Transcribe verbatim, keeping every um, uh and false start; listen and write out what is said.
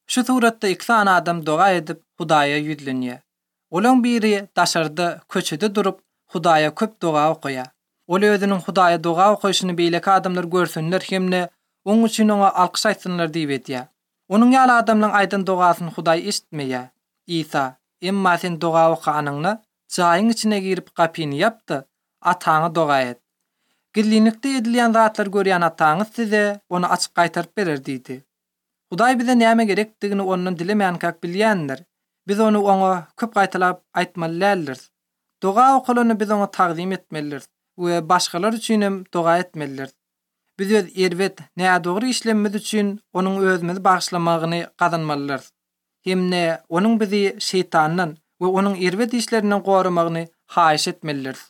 Şu suratda iki tane adam dua edip Hudaýa ýüzlenýär. Olaň biri daşarda köçede durup Hudaýa köp dua okuýar. Ol özüniň Hudaýa dua okuyşyny beýleki adamlar görsünler hemne oň üçin oňa alkyş aýtsynlar diýip etýär. Onuň ýaly adamlaryň aýdan dugasyny Hudaý işitmeýär. İsa, emma sen dua okanyňny jaýyň içine girip gapyny ýapdy, ataňa dua et. Gillinikde edilýän zatlar görýän ataňyz size onu açyk gaýtaryp berer diýdi. Hudaý bize näme gerekdigini ondan dilemeýänkak bilýändir. Biz onu oňa köp gaýtalap aýtmalylyrys. Dua okulyny biz oňa taqdim etmeliriz we başgalar üçin hem dua etmeliriz. Biz öz erwet näme dogry işlemimiz üçin onuň özümizi bagşlamagyny gazanmalyrys. Hemne onuň bizi şeytandan we onuň erwet işlerinden goramagyny haýyş etmeliriz.